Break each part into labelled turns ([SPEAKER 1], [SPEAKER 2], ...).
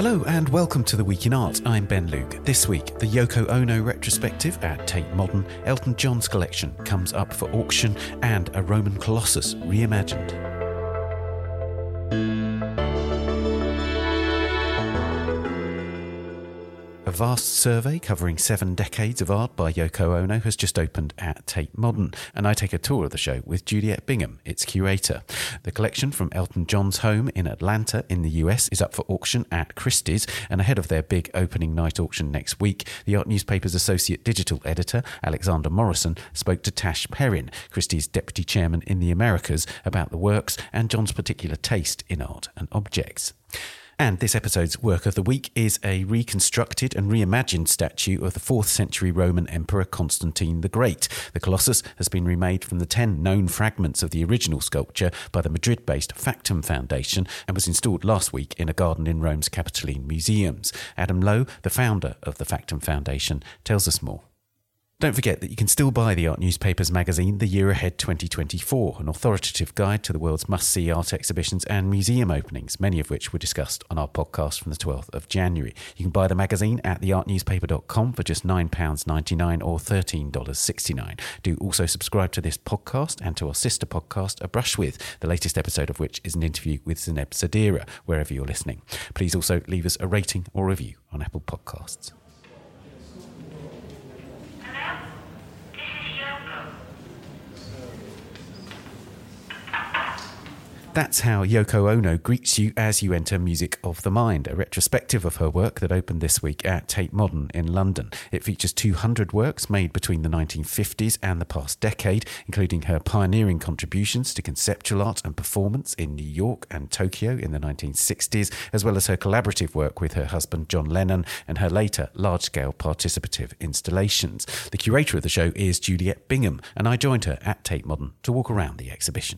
[SPEAKER 1] Hello and welcome to The Week in Art. I'm Ben Luke. This week, the Yoko Ono retrospective at Tate Modern, Elton John's collection comes up for auction, and a Roman Colossus reimagined. A vast survey covering 7 decades of art by Yoko Ono has just opened at Tate Modern, and I take a tour of the show with Juliet Bingham, its curator. The collection from Elton John's home in Atlanta in the US is up for auction at Christie's, and ahead of their big opening night auction next week, the art newspaper's associate digital editor, Alexander Morrison, spoke to Tash Perrin, Christie's deputy chairman in the Americas, about the works and John's particular taste in art and objects. And this episode's work of the week is a reconstructed and reimagined statue of the 4th century Roman Emperor Constantine the Great. The Colossus has been remade from the 10 known fragments of the original sculpture by the Madrid-based Factum Foundation and was installed last week in a garden in Rome's Capitoline Museums. Adam Lowe, the founder of the Factum Foundation, tells us more. Don't forget that you can still buy the art newspaper's magazine, The Year Ahead 2024, an authoritative guide to the world's must-see art exhibitions and museum openings, many of which were discussed on our podcast from the 12th of January. You can buy the magazine at theartnewspaper.com for just £9.99 or $13.69. Do also subscribe to this podcast and to our sister podcast, A Brush With, the latest episode of which is an interview with Zeneb Sadira, wherever you're listening. Please also leave us a rating or review on Apple Podcasts. That's how Yoko Ono greets you as you enter Music of the Mind, a retrospective of her work that opened this week at Tate Modern in London. It features 200 works made between the 1950s and the past decade, including her pioneering contributions to conceptual art and performance in New York and Tokyo in the 1960s, as well as her collaborative work with her husband John Lennon and her later large-scale participative installations. The curator of the show is Juliet Bingham, and I joined her at Tate Modern to walk around the exhibition.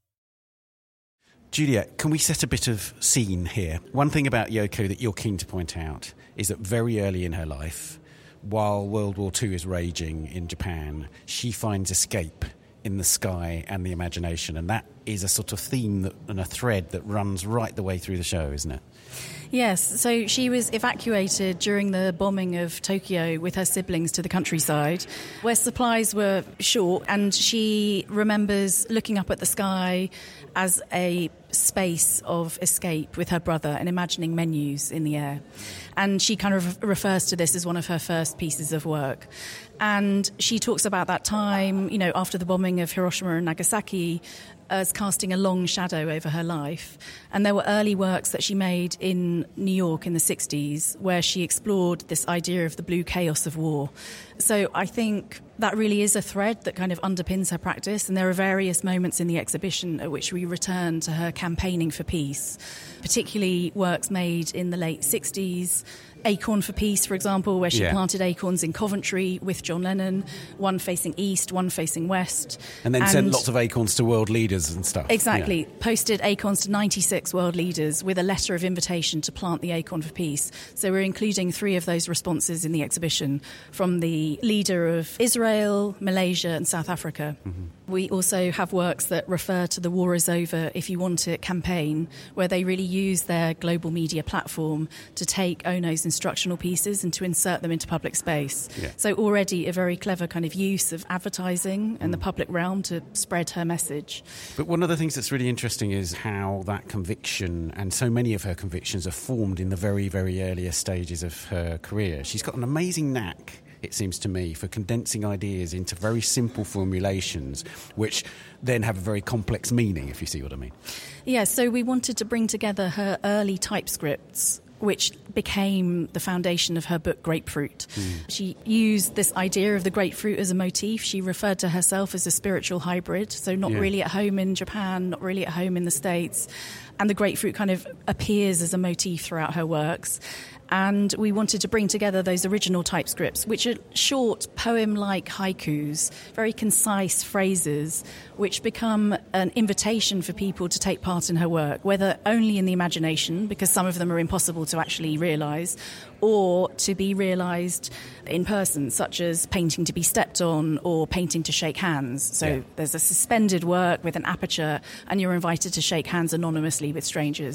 [SPEAKER 1] Juliet, can we set a bit of scene here? One thing about Yoko that you're keen to point out is that very early in her life, while World War II is raging in Japan, she finds escape in the sky and the imagination, and that is a sort of theme and a thread that runs right the way through the show, isn't it?
[SPEAKER 2] Yes, so she was evacuated during the bombing of Tokyo with her siblings to the countryside, where supplies were short, and she remembers looking up at the sky as a space of escape with her brother and imagining menus in the air. And she kind of refers to this as one of her first pieces of work. And she talks about that time, you know, after the bombing of Hiroshima and Nagasaki, as casting a long shadow over her life. And there were early works that she made in New York in the 60s where she explored this idea of the blue chaos of war. So I think that really is a thread that kind of underpins her practice, and there are various moments in the exhibition at which we return to her campaigning for peace, particularly works made in the late 60s, Acorn for Peace, for example, where she planted acorns in Coventry with John Lennon, one facing east, one facing west.
[SPEAKER 1] And then sent lots of acorns to world leaders and stuff.
[SPEAKER 2] Exactly. Yeah. Posted acorns to 96 world leaders with a letter of invitation to plant the Acorn for Peace. So we're including 3 of those responses in the exhibition from the leader of Israel, Malaysia and South Africa. Mm-hmm. We also have works that refer to the war is over, if you want it campaign, where they really use their global media platform to take Ono's instructional pieces and to insert them into public space. Yeah. So already a very clever kind of use of advertising and the public realm to spread her message.
[SPEAKER 1] But one of the things that's really interesting is how that conviction, and so many of her convictions, are formed in the very, very earliest stages of her career. She's got an amazing knack, it seems to me, for condensing ideas into very simple formulations, which then have a very complex meaning, if you see what I mean.
[SPEAKER 2] Yeah, so we wanted to bring together her early typescripts, which became the foundation of her book Grapefruit. She used this idea of the grapefruit as a motif. She referred to herself as a spiritual hybrid, so not really at home in Japan, not really at home in the States. And the grapefruit kind of appears as a motif throughout her works. And we wanted to bring together those original typescripts, which are short, poem-like haikus, very concise phrases, which become an invitation for people to take part in her work, whether only in the imagination, because some of them are impossible to actually realise, or to be realised in person, such as painting to be stepped on or painting to shake hands. So there's a suspended work with an aperture, and you're invited to shake hands anonymously with strangers.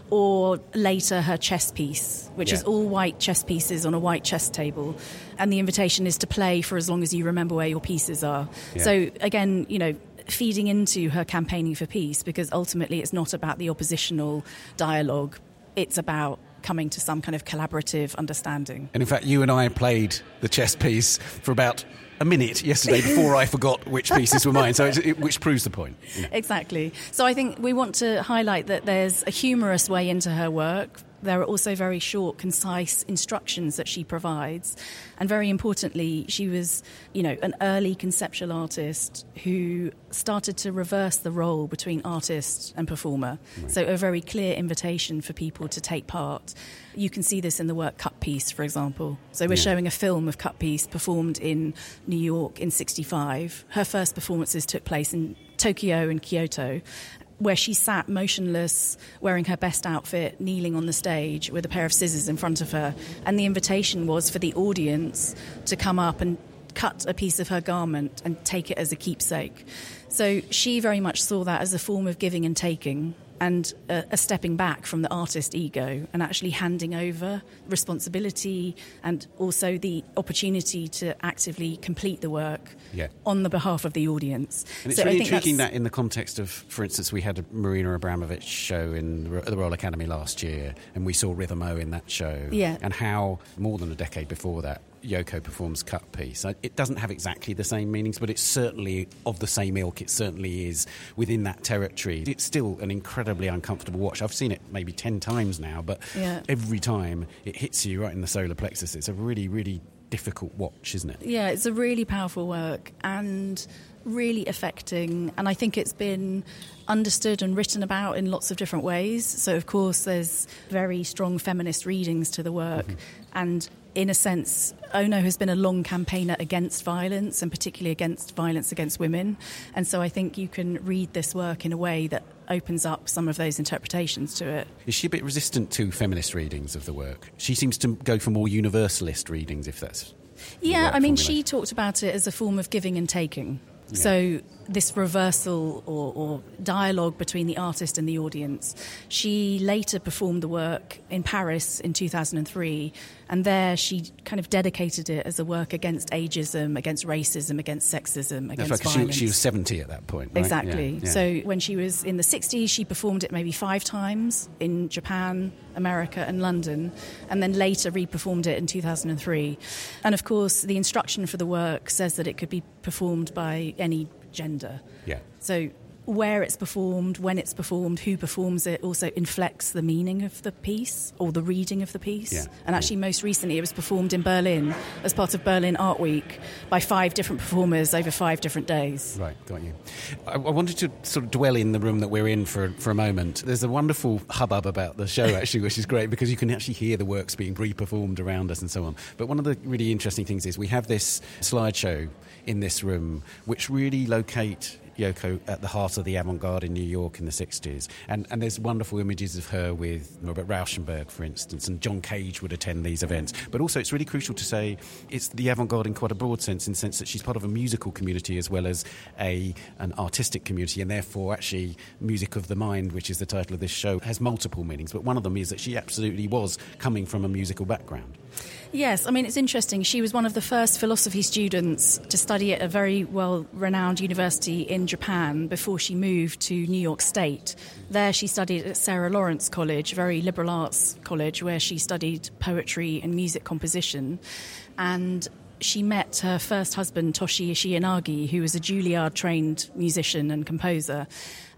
[SPEAKER 2] or later her chess piece, which is all white chess pieces on a white chess table. And the invitation is to play for as long as you remember where your pieces are. Yeah. So again, feeding into her campaigning for peace, because ultimately it's not about the oppositional dialogue. It's about coming to some kind of collaborative understanding.
[SPEAKER 1] And in fact, you and I played the chess piece for about a minute yesterday before I forgot which pieces were mine, which proves the point.
[SPEAKER 2] Exactly. So I think we want to highlight that there's a humorous way into her work. There are also very short, concise instructions that she provides. And very importantly, she was, an early conceptual artist who started to reverse the role between artist and performer. Right. So a very clear invitation for people to take part. You can see this in the work Cut Piece, for example. So we're showing a film of Cut Piece performed in New York in 1965. Her first performances took place in Tokyo and Kyoto, where she sat motionless, wearing her best outfit, kneeling on the stage with a pair of scissors in front of her. And the invitation was for the audience to come up and cut a piece of her garment and take it as a keepsake. So she very much saw that as a form of giving and taking, and a stepping back from the artist ego and actually handing over responsibility and also the opportunity to actively complete the work on the behalf of the audience.
[SPEAKER 1] And it's really intriguing that in the context of, for instance, we had a Marina Abramovic show at the Royal Academy last year, and we saw River Mo in that show, and how more than a decade before that, Yoko performs Cut Piece. It doesn't have exactly the same meanings, but it's certainly of the same ilk. It certainly is within that territory. It's still an incredibly uncomfortable watch. I've seen it maybe 10 times now, but every time it hits you right in the solar plexus. It's a really, really difficult watch, isn't it?
[SPEAKER 2] Yeah, it's a really powerful work and really affecting, and I think it's been understood and written about in lots of different ways. So, of course, there's very strong feminist readings to the work, and in a sense, Ono has been a long campaigner against violence, and particularly against violence against women. And so I think you can read this work in a way that opens up some of those interpretations to it.
[SPEAKER 1] Is she a bit resistant to feminist readings of the work? She seems to go for more universalist readings, if that's
[SPEAKER 2] Yeah, I mean, she talked about it as a form of giving and taking. Yeah. So this reversal or dialogue between the artist and the audience. She later performed the work in Paris in 2003, and there she kind of dedicated it as a work against ageism, against racism, against sexism, against violence.
[SPEAKER 1] She was 70 at that point, right?
[SPEAKER 2] Exactly. Yeah. So when she was in the 60s, she performed it maybe 5 times in Japan, America and London, and then later re-performed it in 2003. And of course, the instruction for the work says that it could be performed by any gender.
[SPEAKER 1] Yeah.
[SPEAKER 2] So where it's performed, when it's performed, who performs it also inflects the meaning of the piece or the reading of the piece. Yeah. And actually most recently it was performed in Berlin as part of Berlin Art Week by 5 different performers over 5 different days.
[SPEAKER 1] Right, got you. I wanted to sort of dwell in the room that we're in for a moment. There's a wonderful hubbub about the show actually, which is great because you can actually hear the works being re-performed around us and so on. But one of the really interesting things is we have this slideshow in this room which really locate Yoko at the heart of the avant-garde in New York in the 60s. And there's wonderful images of her with Robert Rauschenberg, for instance, and John Cage would attend these events. But also it's really crucial to say it's the avant-garde in quite a broad sense, in the sense that she's part of a musical community as well as an artistic community, and therefore actually Music of the Mind, which is the title of this show, has multiple meanings. But one of them is that she absolutely was coming from a musical background.
[SPEAKER 2] Yes, I mean, it's interesting. She was one of the first philosophy students to study at a very well-renowned university in Japan before she moved to New York State. There she studied at Sarah Lawrence College, a very liberal arts college, where she studied poetry and music composition. And she met her first husband, Toshi Ishiyanagi, who was a Juilliard-trained musician and composer,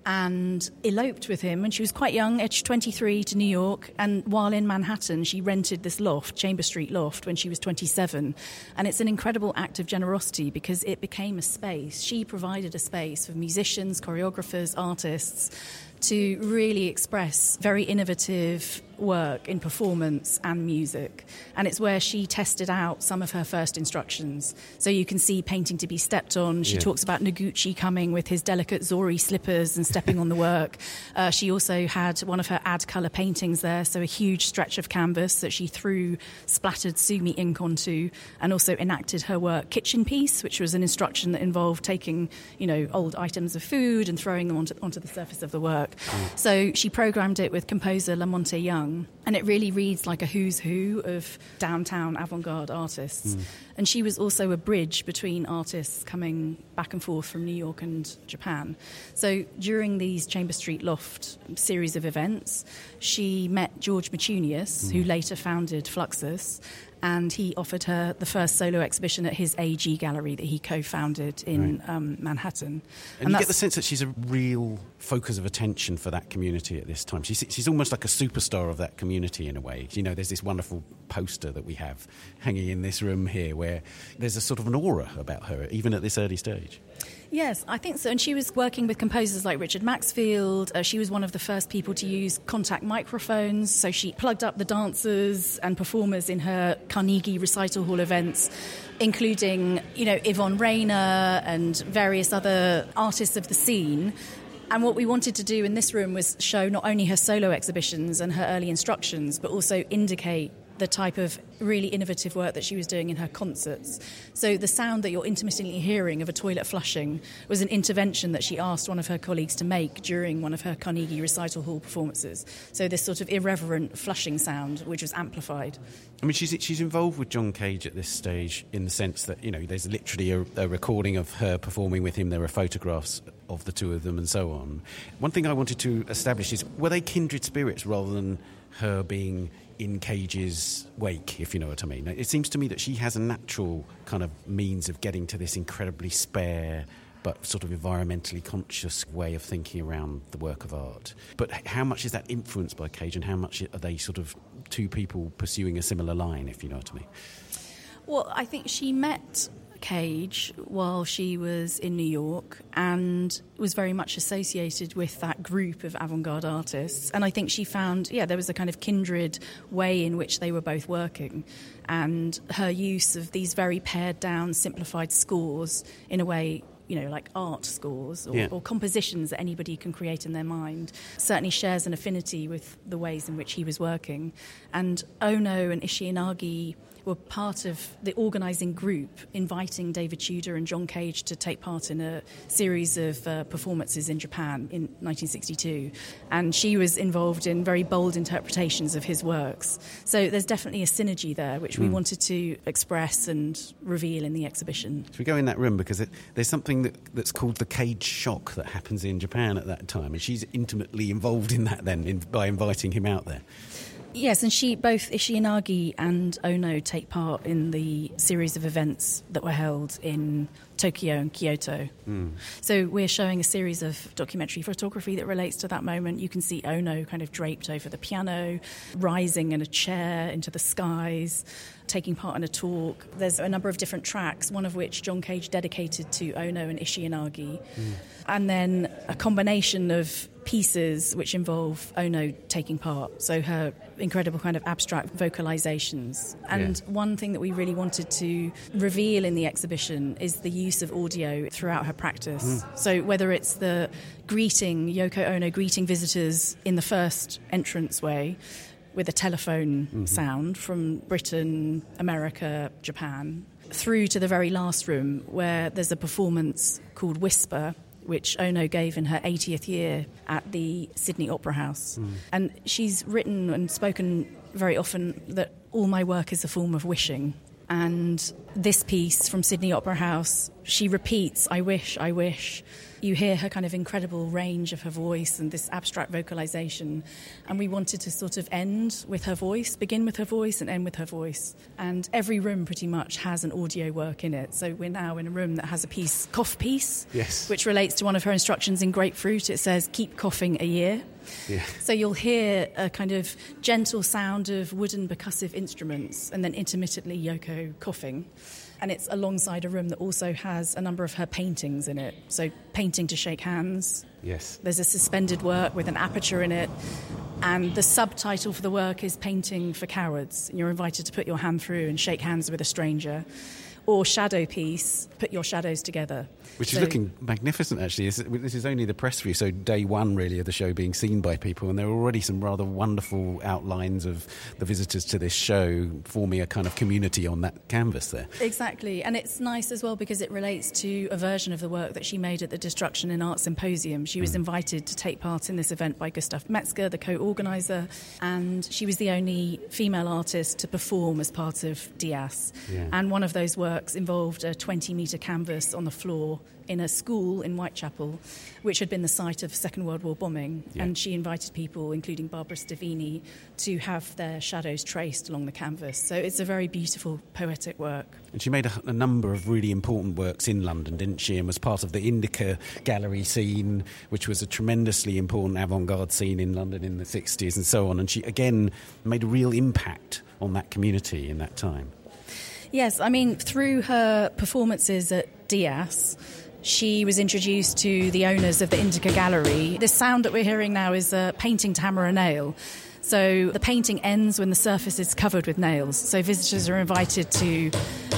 [SPEAKER 2] and eloped with him when she was quite young, aged 23, to New York. And while in Manhattan, she rented this loft, Chamber Street loft, when she was 27. And it's an incredible act of generosity because it became a space. She provided a space for musicians, choreographers, artists to really express very innovative work in performance and music. And it's where she tested out some of her first instructions. So you can see Painting to be Stepped On. She talks about Noguchi coming with his delicate Zori slippers and stepping on the work. She also had one of her ad colour paintings there, so a huge stretch of canvas that she threw splattered sumi ink onto, and also enacted her work Kitchen Piece, which was an instruction that involved taking, old items of food and throwing them onto the surface of the work. work. So she programmed it with composer Lamonte Young, and it really reads like a who's who of downtown avant-garde artists. And she was also a bridge between artists coming back and forth from New York and Japan. So during these Chamber Street Loft series of events, she met George Matunius, who later founded Fluxus, and he offered her the first solo exhibition at his AG gallery that he co-founded in Manhattan.
[SPEAKER 1] And you get the sense that she's a real focus of attention for that community at this time. She's almost like a superstar of that community in a way. You know, there's this wonderful poster that we have hanging in this room here where there's a sort of an aura about her, even at this early stage.
[SPEAKER 2] Yes, I think so. And she was working with composers like Richard Maxfield. She was one of the first people to use contact microphones. So she plugged up the dancers and performers in her Carnegie Recital Hall events, including, you know, Yvonne Rainer and various other artists of the scene. And what we wanted to do in this room was show not only her solo exhibitions and her early instructions, but also indicate the type of really innovative work that she was doing in her concerts. So the sound that you're intermittently hearing of a toilet flushing was an intervention that she asked one of her colleagues to make during one of her Carnegie Recital Hall performances. So this sort of irreverent flushing sound, which was amplified.
[SPEAKER 1] I mean, she's involved with John Cage at this stage in the sense that, you know, there's literally a recording of her performing with him. There are photographs of the two of them and so on. One thing I wanted to establish is, were they kindred spirits rather than her being in Cage's wake, if you know what I mean? It seems to me that she has a natural kind of means of getting to this incredibly spare but sort of environmentally conscious way of thinking around the work of art. But how much is that influenced by Cage, and how much are they sort of two people pursuing a similar line, if you know what I mean?
[SPEAKER 2] Well, I think she met Cage while she was in New York and was very much associated with that group of avant-garde artists. And I think she found, there was a kind of kindred way in which they were both working. And her use of these very pared down, simplified scores in a way, you know, like art scores or compositions that anybody can create in their mind, certainly shares an affinity with the ways in which he was working. And Ono and Ishiinagi were part of the organising group inviting David Tudor and John Cage to take part in a series of performances in Japan in 1962. And she was involved in very bold interpretations of his works. So there's definitely a synergy there, which we wanted to express and reveal in the exhibition.
[SPEAKER 1] Should we go in that room? Because there's something that's called the Cage shock that happens in Japan at that time. And she's intimately involved in that then by inviting him out there.
[SPEAKER 2] Yes, and both Ishiinagi and Ono take part in the series of events that were held in Tokyo and Kyoto. So we're showing a series of documentary photography that relates to that moment. You can see Ono kind of draped over the piano, rising in a chair into the skies, taking part in a talk. There's a number of different tracks, one of which John Cage dedicated to Ono and Ishiinagi. And then a combination of pieces which involve Ono taking part, so her incredible kind of abstract vocalizations. And one thing that we really wanted to reveal in the exhibition is the use of audio throughout her practice. So whether it's the Yoko Ono greeting visitors in the first entranceway with a telephone sound from Britain, America, Japan, through to the very last room where there's a performance called Whisper, which Ono gave in her 80th year at the Sydney Opera House. And she's written and spoken very often that all my work is a form of wishing. And this piece from Sydney Opera House, she repeats, I wish, I wish. You hear her kind of incredible range of her voice and this abstract vocalization. And we wanted to sort of end with her voice, begin with her voice and end with her voice. And every room pretty much has an audio work in it. So we're now in a room that has a piece, cough piece, which relates to one of her instructions in Grapefruit. It says, keep coughing a year. So you'll hear a kind of gentle sound of wooden percussive instruments and then intermittently Yoko coughing. And it's alongside a room that also has a number of her paintings in it. So painting to shake hands. There's a suspended work with an aperture in it. And the subtitle for the work is Painting for Cowards. And you're invited to put your hand through and shake hands with a stranger. or shadow piece, put your shadows together.
[SPEAKER 1] Which is looking magnificent, actually. This is only the press view, so day one, really, of the show being seen by people, and there are already some rather wonderful outlines of the visitors to this show forming a kind of community on that canvas there.
[SPEAKER 2] Exactly, and it's nice as well because it relates to a version of the work that she made at the Destruction in Art Symposium. She was invited to take part in this event by Gustav Metzger, the co-organiser, and she was the only female artist to perform as part of Dias.
[SPEAKER 1] Yeah.
[SPEAKER 2] And one of those works involved a 20-metre canvas on the floor in a school in Whitechapel, which had been the site of Second World War bombing.
[SPEAKER 1] Yeah.
[SPEAKER 2] And she invited people, including Barbara Stavini, to have their shadows traced along the canvas. So it's a very beautiful, poetic work.
[SPEAKER 1] And she made a number of really important works in London, didn't she? And was part of the Indica Gallery scene, which was a tremendously important avant-garde scene in London in the 60s and so on. And she, again, made a real impact on that community in that time.
[SPEAKER 2] Yes, I mean, through her performances at Dias, she was introduced to the owners of the Indica Gallery. This sound that we're hearing now is painting to hammer a nail. So the painting ends when the surface is covered with nails. So visitors are invited to,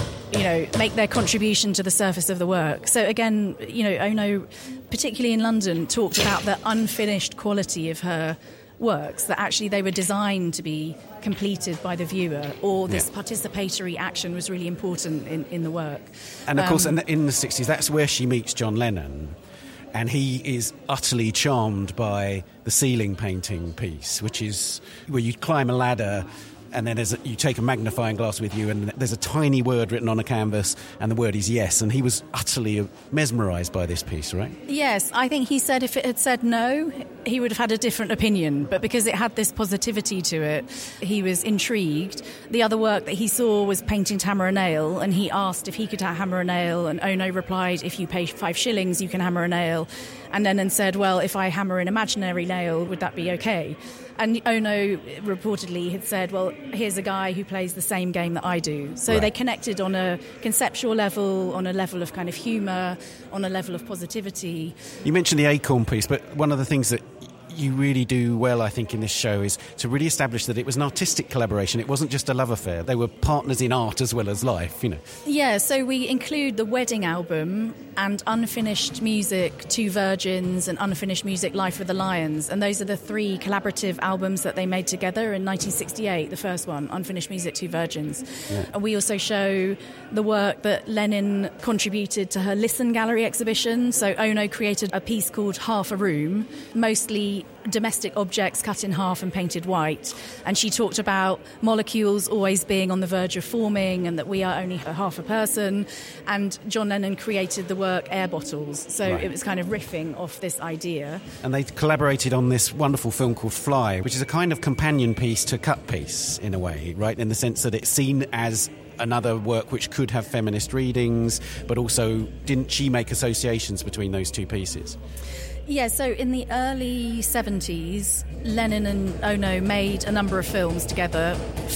[SPEAKER 2] make their contribution to the surface of the work. So again, Ono, particularly in London, talked about the unfinished quality of her works, that actually they were designed to be completed by the viewer, or this participatory action was really important in the work.
[SPEAKER 1] And of course, in the 60s, that's where she meets John Lennon, and he is utterly charmed by the ceiling painting piece, which is where you climb a ladder and then you take a magnifying glass with you, and there's a tiny word written on a canvas, and the word is yes. And he was utterly mesmerised by this piece, right?
[SPEAKER 2] Yes, I think he said if it had said no, he would have had a different opinion. But because it had this positivity to it, he was intrigued. The other work that he saw was painting to hammer a nail, and he asked if he could hammer a nail, and Ono replied, if you pay 5 shillings, you can hammer a nail. And Lennon said, well, if I hammer an imaginary nail, would that be okay? And Ono reportedly had said, well, here's a guy who plays the same game that I do. So They connected on a conceptual level, on a level of kind of humour, on a level of positivity.
[SPEAKER 1] You mentioned the Acorn piece, but one of the things that you really do well, I think, in this show is to really establish that it was an artistic collaboration. It wasn't just a love affair. They were partners in art as well as life,
[SPEAKER 2] Yeah, so we include the wedding album and Unfinished Music, Two Virgins, and Unfinished Music, Life of the Lions. And those are the 3 collaborative albums that they made together in 1968, the first one, Unfinished Music, Two Virgins. Yeah. And we also show the work that Lennon contributed to her Listen Gallery exhibition. So Ono created a piece called Half a Room, mostly domestic objects cut in half and painted white. And she talked about molecules always being on the verge of forming and that we are only half a person. And John Lennon created the work Air Bottles. So It was kind of riffing off this idea.
[SPEAKER 1] And they collaborated on this wonderful film called Fly, which is a kind of companion piece to Cut Piece, in a way, right? In the sense that it's seen as another work which could have feminist readings, but also didn't she make associations between those two pieces?
[SPEAKER 2] Yeah, so in the early 70s, Lennon and Ono made a number of films together.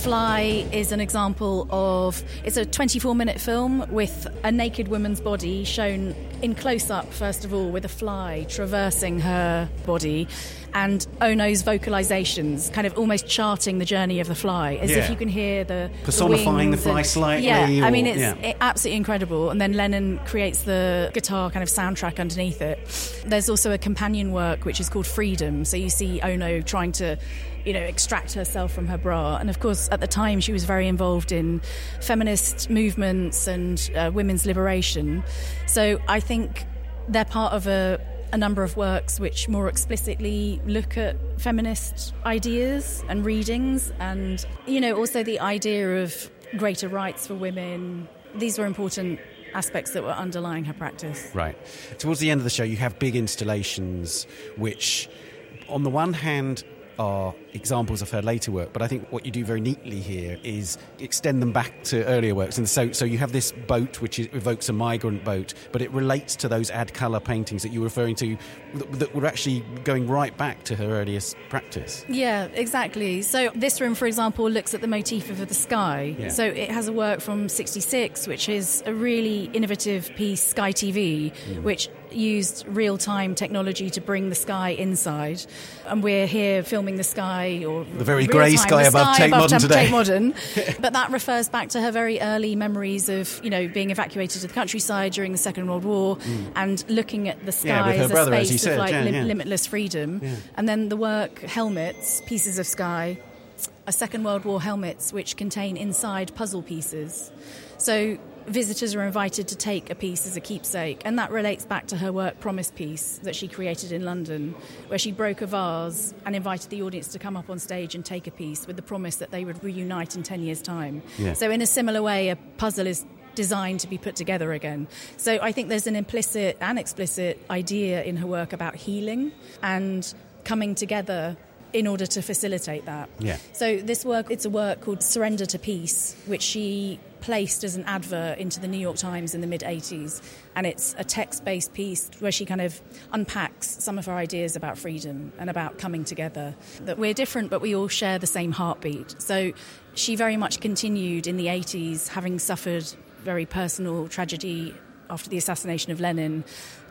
[SPEAKER 2] Fly is an example of... It's a 24-minute film with a naked woman's body shown in close-up, first of all, with a fly traversing her body, and Ono's vocalisations, kind of almost charting the journey of the fly, as if you can hear the
[SPEAKER 1] personifying
[SPEAKER 2] the
[SPEAKER 1] the fly slightly.
[SPEAKER 2] Yeah, I mean, it's absolutely incredible. And then Lennon creates the guitar kind of soundtrack underneath it. There's also a companion work which is called Freedom. So you see Ono trying to, extract herself from her bra. And of course, at the time, she was very involved in feminist movements and women's liberation. So I think they're part of a number of works which more explicitly look at feminist ideas and readings, and also the idea of greater rights for women. These were important aspects that were underlying her practice.
[SPEAKER 1] Right. Towards the end of the show, you have big installations which, on the one hand, are examples of her later work, but I think what you do very neatly here is extend them back to earlier works. And so you have this boat which evokes a migrant boat, but it relates to those ad colour paintings that you were referring to that were actually going right back to her earliest practice.
[SPEAKER 2] Yeah, exactly. So this room, for example, looks at the motif of the sky. Yeah. So it has a work from 66, which is a really innovative piece, Sky TV, which used real-time technology to bring the sky inside. And we're here filming the sky, or
[SPEAKER 1] the very grey sky above Tate Modern today.
[SPEAKER 2] Tate Modern. But that refers back to her very early memories of, being evacuated to the countryside during the Second World War and looking at the sky as a space of limitless freedom. Yeah. And then the work Helmets, Pieces of Sky, are Second World War helmets which contain inside puzzle pieces. So visitors are invited to take a piece as a keepsake, and that relates back to her work Promise Piece that she created in London, where she broke a vase and invited the audience to come up on stage and take a piece with the promise that they would reunite in 10 years' time. Yeah. So in a similar way, a puzzle is designed to be put together again. So I think there's an implicit and explicit idea in her work about healing and coming together in order to facilitate that.
[SPEAKER 1] Yeah.
[SPEAKER 2] So this work, it's a work called Surrender to Peace, which she placed as an advert into the New York Times in the mid-'80s. And it's a text-based piece where she kind of unpacks some of her ideas about freedom and about coming together. That we're different, but we all share the same heartbeat. So she very much continued in the 80s, having suffered very personal tragedy after the assassination of Lenin,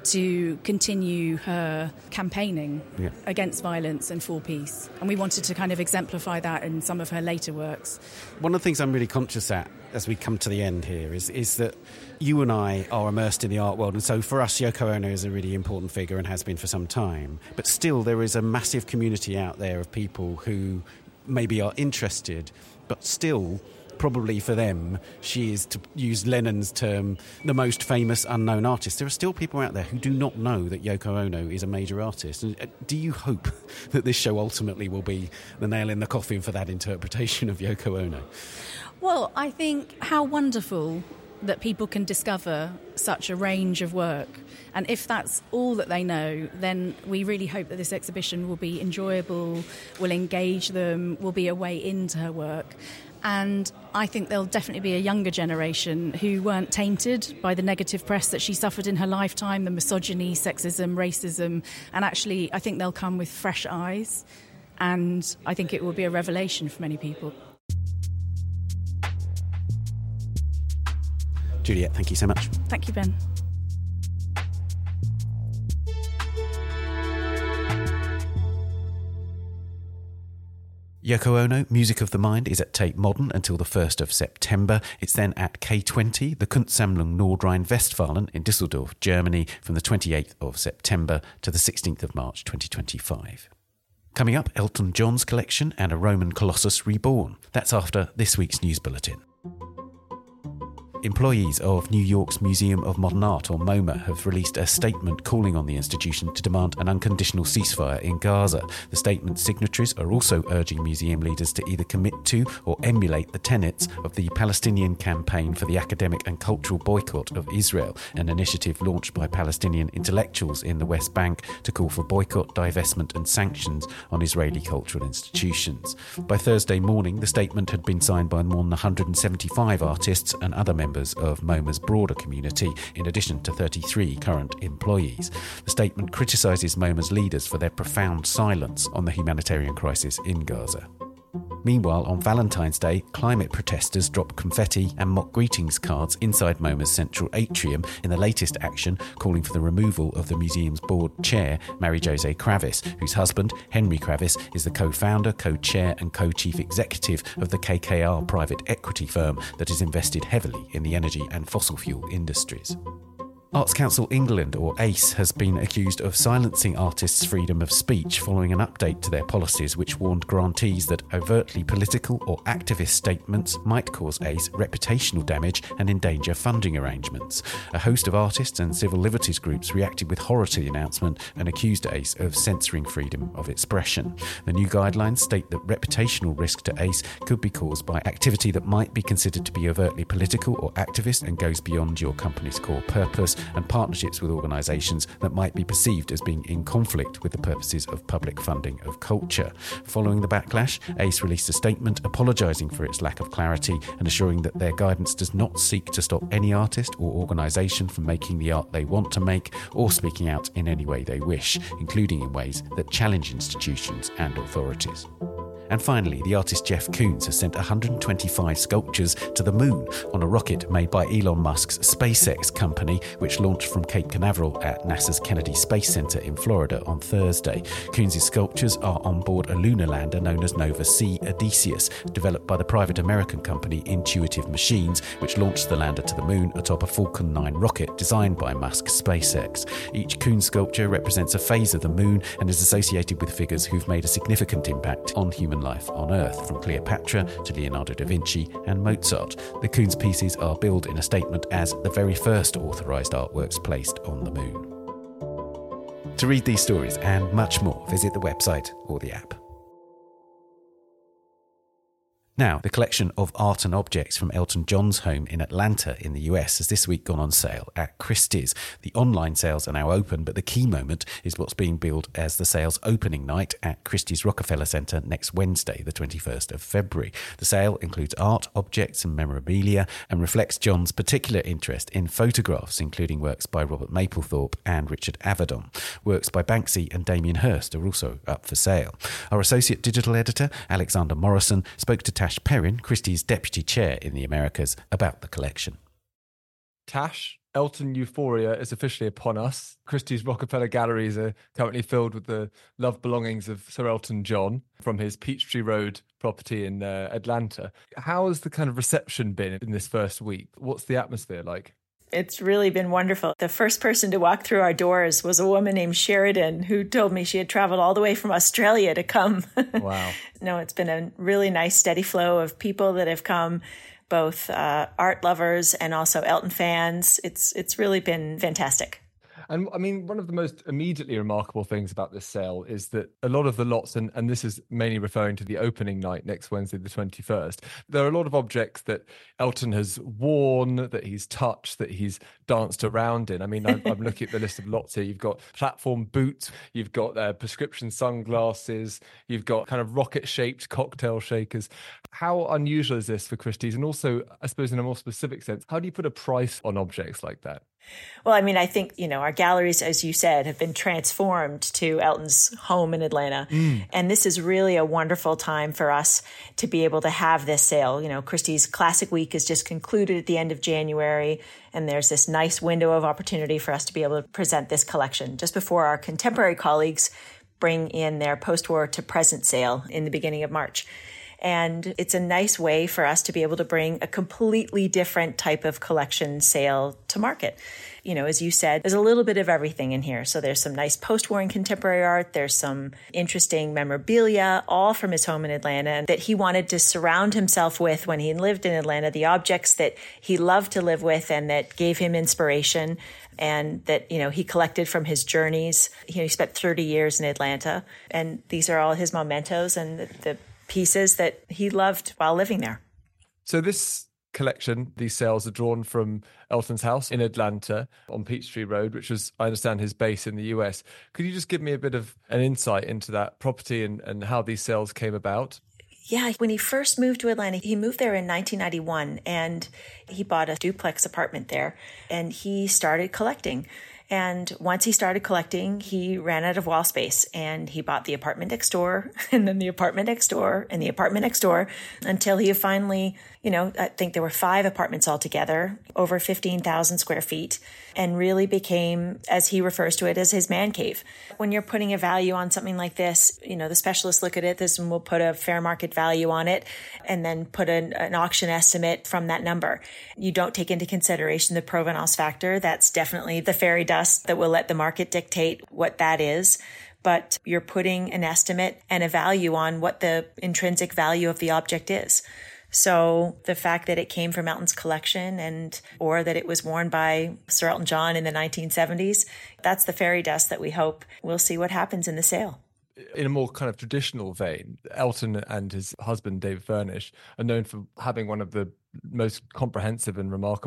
[SPEAKER 2] to continue her campaigning against violence and for peace. And we wanted to kind of exemplify that in some of her later works.
[SPEAKER 3] One of the things I'm really conscious at as we come to the end here is that you and I are immersed in the art world, and so for us Yoko Ono is a really important figure and has been for some time. But still there is a massive community out there of people who maybe are interested, but still probably for them, she is, to use Lennon's term, the most famous unknown artist. There are still people out there who do not know that Yoko Ono is a major artist. And do you hope that this show ultimately will be the nail in the coffin for that interpretation of Yoko Ono?
[SPEAKER 2] Well, I think how wonderful that people can discover such a range of work. And if that's all that they know, then we really hope that this exhibition will be enjoyable, will engage them, will be a way into her work. And I think there'll definitely be a younger generation who weren't tainted by the negative press that she suffered in her lifetime, the misogyny, sexism, racism. And actually, I think they'll come with fresh eyes. And I think it will be a revelation for many people.
[SPEAKER 3] Juliet, thank you so much.
[SPEAKER 2] Thank you, Ben.
[SPEAKER 1] Yoko Ono, Music of the Mind, is at Tate Modern until the 1st of September. It's then at K20, the Kunstsammlung Nordrhein-Westfalen in Düsseldorf, Germany, from the 28th of September to the 16th of March 2025. Coming up, Elton John's collection and a Roman Colossus reborn. That's after this week's news bulletin. Employees of New York's Museum of Modern Art, or MoMA, have released a statement calling on the institution to demand an unconditional ceasefire in Gaza. The statement's signatories are also urging museum leaders to either commit to or emulate the tenets of the Palestinian Campaign for the Academic and Cultural Boycott of Israel, an initiative launched by Palestinian intellectuals in the West Bank to call for boycott, divestment and sanctions on Israeli cultural institutions. By Thursday morning, the statement had been signed by more than 175 artists and other members of MoMA's broader community, in addition to 33 current employees. The statement criticises MoMA's leaders for their profound silence on the humanitarian crisis in Gaza. Meanwhile, on Valentine's Day, climate protesters dropped confetti and mock greetings cards inside MoMA's central atrium in the latest action calling for the removal of the museum's board chair, Mary-José Kravis, whose husband, Henry Kravis, is the co-founder, co-chair and co-chief executive of the KKR private equity firm that has invested heavily in the energy and fossil fuel industries. Arts Council England, or ACE, has been accused of silencing artists' freedom of speech following an update to their policies which warned grantees that overtly political or activist statements might cause ACE reputational damage and endanger funding arrangements. A host of artists and civil liberties groups reacted with horror to the announcement and accused ACE of censoring freedom of expression. The new guidelines state that reputational risk to ACE could be caused by activity that might be considered to be overtly political or activist and goes beyond your company's core purpose, and partnerships with organisations that might be perceived as being in conflict with the purposes of public funding of culture. Following the backlash, ACE released a statement apologising for its lack of clarity and assuring that their guidance does not seek to stop any artist or organisation from making the art they want to make or speaking out in any way they wish, including in ways that challenge institutions and authorities. And finally, the artist Jeff Koons has sent 125 sculptures to the moon on a rocket made by Elon Musk's SpaceX company, which launched from Cape Canaveral at NASA's Kennedy Space Center in Florida on Thursday. Koons' sculptures are on board a lunar lander known as Nova C Odysseus, developed by the private American company Intuitive Machines, which launched the lander to the moon atop a Falcon 9 rocket designed by Musk's SpaceX. Each Koons sculpture represents a phase of the moon and is associated with figures who've made a significant impact on human life on Earth, from Cleopatra to Leonardo da Vinci and Mozart. The Koons pieces are billed in a statement as the very first authorised artworks placed on the moon. To read these stories and much more, visit the website or the app. Now, the collection of art and objects from Elton John's home in Atlanta in the US has this week gone on sale at Christie's. The online sales are now open, but the key moment is what's being billed as the sales opening night at Christie's Rockefeller Center next Wednesday, the 21st of February. The sale includes art, objects and memorabilia and reflects John's particular interest in photographs, including works by Robert Mapplethorpe and Richard Avedon. Works by Banksy and Damien Hirst are also up for sale. Our associate digital editor, Alexander Morrison, spoke to Tash Perrin, Christie's deputy chair in the Americas, about the collection.
[SPEAKER 4] Tash, Elton euphoria is officially upon us. Christie's Rockefeller galleries are currently filled with the loved belongings of Sir Elton John from his Peachtree Road property in Atlanta. How has the kind of reception been in this first week? What's the atmosphere like?
[SPEAKER 5] It's really been wonderful. The first person to walk through our doors was a woman named Sheridan, who told me she had traveled all the way from Australia to come.
[SPEAKER 4] Wow.
[SPEAKER 5] No, it's been a really nice, steady flow of people that have come, both art lovers and also Elton fans. It's really been fantastic.
[SPEAKER 4] And I mean, one of the most immediately remarkable things about this sale is that a lot of the lots, and this is mainly referring to the opening night next Wednesday, the 21st, there are a lot of objects that Elton has worn, that he's touched, that he's danced around in. I mean, I'm looking at the list of lots here. You've got platform boots, you've got prescription sunglasses, you've got kind of rocket-shaped cocktail shakers. How unusual is this for Christie's? And also, I suppose in a more specific sense, how do you put a price on objects like that?
[SPEAKER 5] Well, I mean, I think, our galleries, as you said, have been transformed to Elton's home in Atlanta. And this is really a wonderful time for us to be able to have this sale. Christie's Classic Week is just concluded at the end of January. And there's this nice window of opportunity for us to be able to present this collection just before our contemporary colleagues bring in their post-war to present sale in the beginning of March. And it's a nice way for us to be able to bring a completely different type of collection sale to market. As you said, there's a little bit of everything in here. So there's some nice post-war and contemporary art. There's some interesting memorabilia, all from his home in Atlanta, and that he wanted to surround himself with when he lived in Atlanta, the objects that he loved to live with and that gave him inspiration and that, he collected from his journeys. He spent 30 years in Atlanta, and these are all his mementos and the pieces that he loved while living there.
[SPEAKER 4] So this collection, these sales are drawn from Elton's house in Atlanta on Peachtree Road, which was, I understand, his base in the US. Could you just give me a bit of an insight into that property and how these sales came about?
[SPEAKER 5] Yeah, when he first moved to Atlanta, he moved there in 1991 and he bought a duplex apartment there and he started collecting. And once he started collecting, he ran out of wall space and he bought the apartment next door and then the apartment next door and the apartment next door until he finally, I think there were 5 apartments altogether, over 15,000 square feet, and really became, as he refers to it, as his man cave. When you're putting a value on something like this, the specialists look at it, this one will put a fair market value on it and then put an auction estimate from that number. You don't take into consideration the provenance factor. That's definitely the fairy dust that will let the market dictate what that is. But you're putting an estimate and a value on what the intrinsic value of the object is. So the fact that it came from Elton's collection or that it was worn by Sir Elton John in the 1970s, that's the fairy dust that we hope we'll see what happens in the sale.
[SPEAKER 4] In a more kind of traditional vein, Elton and his husband, David Furnish, are known for having one of the most comprehensive and remarkable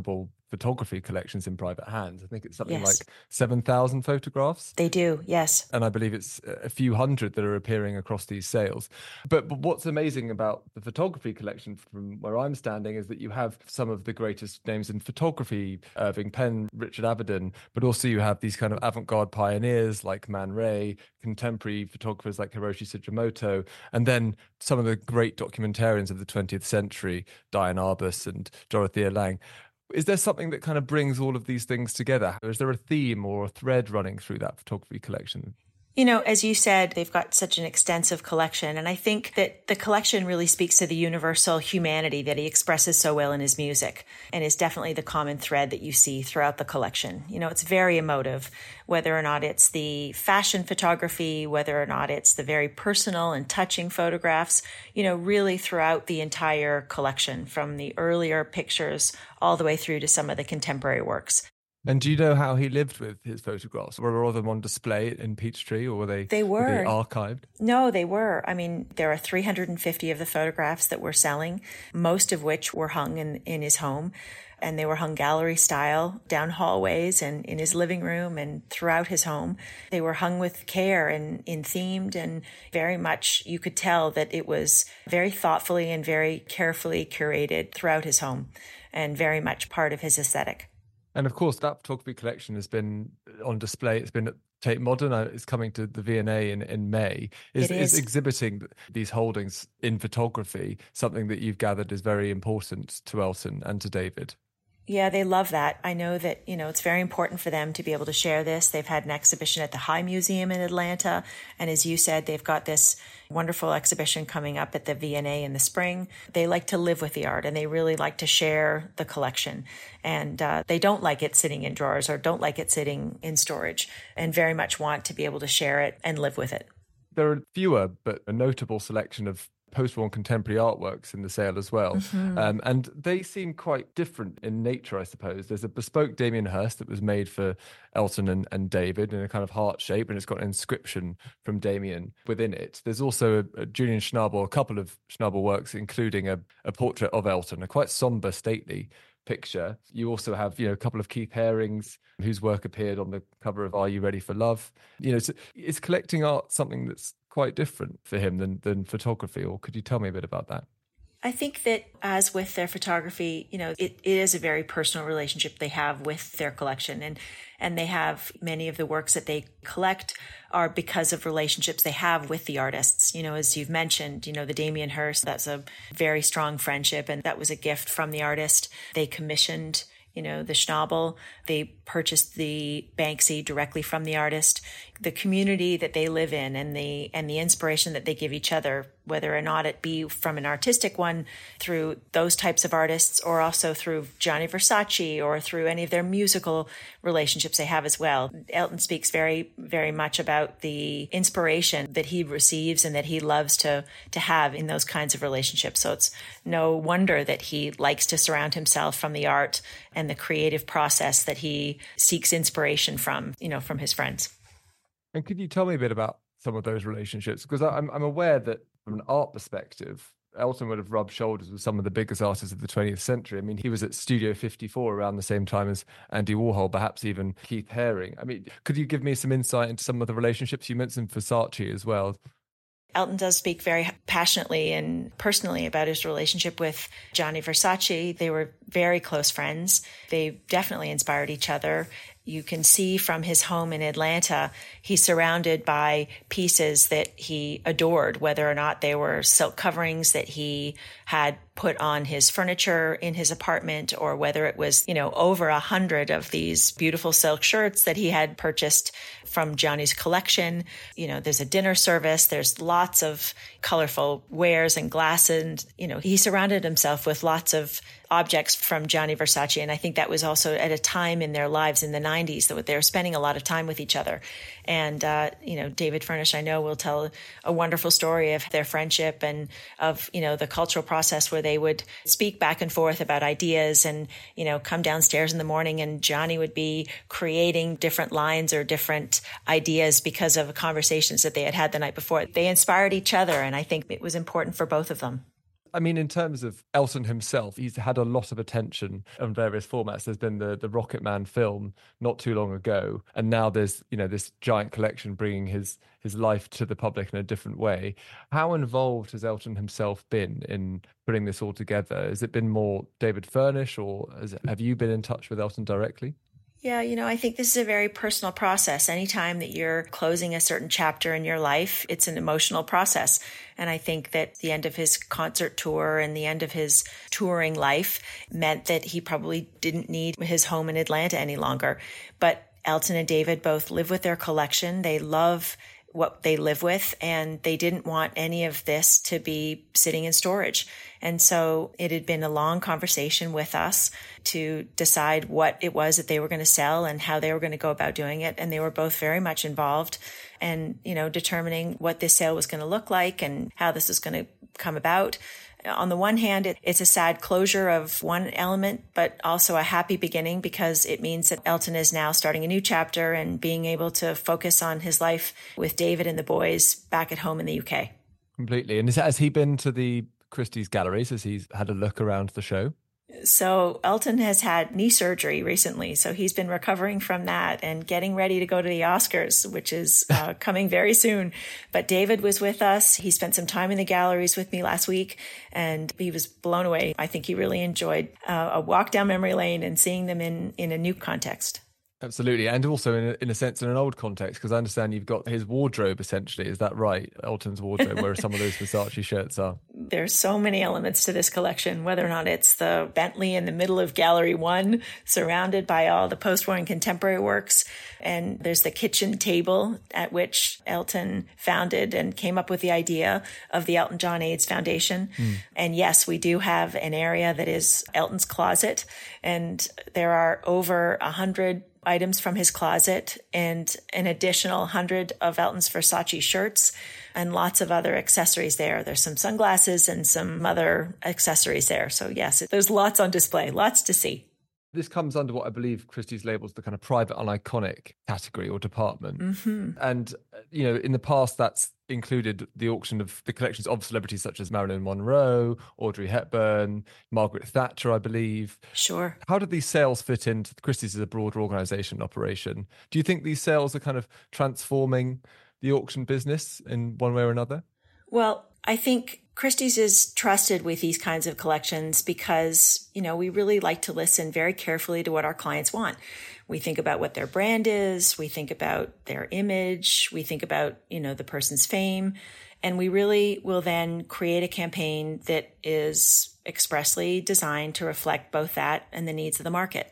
[SPEAKER 4] photography collections in private hands. I think it's something
[SPEAKER 5] Yes.
[SPEAKER 4] like 7,000 photographs.
[SPEAKER 5] They do, yes.
[SPEAKER 4] And I believe it's a few hundred that are appearing across these sales. But what's amazing about the photography collection from where I'm standing is that you have some of the greatest names in photography, Irving Penn, Richard Avedon, but also you have these kind of avant-garde pioneers like Man Ray, contemporary photographers like Hiroshi Sugimoto, and then some of the great documentarians of the 20th century, Diane Arbus and Dorothea Lange. Is there something that kind of brings all of these things together? Is there a theme or a thread running through that photography collection?
[SPEAKER 5] You know, as you said, they've got such an extensive collection. And I think that the collection really speaks to the universal humanity that he expresses so well in his music, and is definitely the common thread that you see throughout the collection. You know, it's very emotive, whether or not it's the fashion photography, whether or not it's the very personal and touching photographs, you know, really throughout the entire collection, from the earlier pictures all the way through to some of the contemporary works.
[SPEAKER 4] And do you know how he lived with his photographs? Were all of them on display in Peachtree, or were they archived?
[SPEAKER 5] No, they were. I mean, there are 350 of the photographs that we're selling, most of which were hung in his home. And they were hung gallery style down hallways and in his living room and throughout his home. They were hung with care and in themed, and very much you could tell that it was very thoughtfully and very carefully curated throughout his home, and very much part of his aesthetic.
[SPEAKER 4] And of course, that photography collection has been on display. It's been at Tate Modern. It's coming to the V&A in May. Is exhibiting these holdings in photography something that you've gathered is very important to Elton and to David?
[SPEAKER 5] Yeah, they love that. I know that, you know, it's very important for them to be able to share this. They've had an exhibition at the High Museum in Atlanta. And as you said, they've got this wonderful exhibition coming up at the V&A in the spring. They like to live with the art, and they really like to share the collection. And they don't like it sitting in drawers or don't like it sitting in storage, and very much want to be able to share it and live with it.
[SPEAKER 4] There are fewer, but a notable selection of post-war contemporary artworks in the sale as well.
[SPEAKER 5] Mm-hmm.
[SPEAKER 4] And they seem quite different in nature, I suppose. There's a bespoke Damien Hirst that was made for Elton and David in a kind of heart shape, and it's got an inscription from Damien within it. There's also a Julian Schnabel, a couple of Schnabel works, including a portrait of Elton, a quite somber, stately picture. You also have, you know, a couple of Keith Haring's, whose work appeared on the cover of Are You Ready for Love? You know, so is collecting art something that's quite different for him than photography, or could you tell me a bit about that?
[SPEAKER 5] I think that, as with their photography, you know, it is a very personal relationship they have with their collection, and they have many of the works that they collect are because of relationships they have with the artists. You know, as you've mentioned, you know, the Damien Hirst, that's a very strong friendship, and that was a gift from the artist. They commissioned, you know, the Schnabel. They purchased the Banksy directly from the artist. The community that they live in and the inspiration that they give each other, whether or not it be from an artistic one through those types of artists, or also through Gianni Versace, or through any of their musical relationships they have as well. Elton speaks very, very much about the inspiration that he receives and that he loves to have in those kinds of relationships. So it's no wonder that he likes to surround himself from the art and the creative process that he seeks inspiration from, you know, from his friends.
[SPEAKER 4] And could you tell me a bit about some of those relationships? Because I'm aware that from an art perspective, Elton would have rubbed shoulders with some of the biggest artists of the 20th century. I mean, he was at Studio 54 around the same time as Andy Warhol, perhaps even Keith Haring. I mean, could you give me some insight into some of the relationships? You mentioned Versace as well.
[SPEAKER 5] Elton does speak very passionately and personally about his relationship with Gianni Versace. They were very close friends. They definitely inspired each other. You can see from his home in Atlanta, he's surrounded by pieces that he adored, whether or not they were silk coverings that he had put on his furniture in his apartment, or whether it was, you know, over 100 of these beautiful silk shirts that he had purchased from Gianni's collection. You know, there's a dinner service. There's lots of colorful wares and glasses. You know, he surrounded himself with lots of objects from Gianni Versace. And I think that was also at a time in their lives in the 90s that they were spending a lot of time with each other. And, you know, David Furnish, I know, will tell a wonderful story of their friendship and of, you know, the cultural process where they would speak back and forth about ideas and, you know, come downstairs in the morning and Gianni would be creating different lines or different ideas because of conversations that they had had the night before. They inspired each other. And I think it was important for both of them.
[SPEAKER 4] I mean, in terms of Elton himself, he's had a lot of attention on various formats. There's been the Rocket Man film not too long ago, and now there's, this giant collection bringing his life to the public in a different way. How involved has Elton himself been in putting this all together? Has it been more David Furnish, or have you been in touch with Elton directly?
[SPEAKER 5] Yeah, I think this is a very personal process. Anytime that you're closing a certain chapter in your life, it's an emotional process. And I think that the end of his concert tour and the end of his touring life meant that he probably didn't need his home in Atlanta any longer. But Elton and David both live with their collection. They love what they live with, and they didn't want any of this to be sitting in storage. And so it had been a long conversation with us to decide what it was that they were going to sell and how they were going to go about doing it. And they were both very much involved and, determining what this sale was going to look like and how this was going to come about. On the one hand, it's a sad closure of one element, but also a happy beginning, because it means that Elton is now starting a new chapter and being able to focus on his life with David and the boys back at home in the UK.
[SPEAKER 4] Completely. And has he been to the Christie's galleries? Has he had a look around the show?
[SPEAKER 5] So Elton has had knee surgery recently, so he's been recovering from that and getting ready to go to the Oscars, which is coming very soon. But David was with us. He spent some time in the galleries with me last week, and he was blown away. I think he really enjoyed a walk down memory lane and seeing them in a new context.
[SPEAKER 4] Absolutely. And also in a sense, in an old context, because I understand you've got his wardrobe, essentially. Is that right? Elton's wardrobe, where some of those Versace shirts are.
[SPEAKER 5] There's so many elements to this collection, whether or not it's the Bentley in the middle of Gallery 1, surrounded by all the post-war and contemporary works. And there's the kitchen table at which Elton founded and came up with the idea of the Elton John AIDS Foundation. And yes, we do have an area that is Elton's closet. And there are over 100 items from his closet and an additional 100 of Elton's Versace shirts and lots of other accessories there. There's some sunglasses and some other accessories there. So yes, there's lots on display, lots to see.
[SPEAKER 4] This comes under what I believe Christie's labels the kind of private uniconic category or department.
[SPEAKER 5] Mm-hmm.
[SPEAKER 4] And, in the past, that's included the auction of the collections of celebrities such as Marilyn Monroe, Audrey Hepburn, Margaret Thatcher, I believe.
[SPEAKER 5] Sure.
[SPEAKER 4] How did these sales fit into Christie's as a broader organisation operation? Do you think these sales are kind of transforming the auction business in one way or another?
[SPEAKER 5] Well, I think Christie's is trusted with these kinds of collections because, we really like to listen very carefully to what our clients want. We think about what their brand is. We think about their image. We think about, the person's fame. And we really will then create a campaign that is expressly designed to reflect both that and the needs of the market.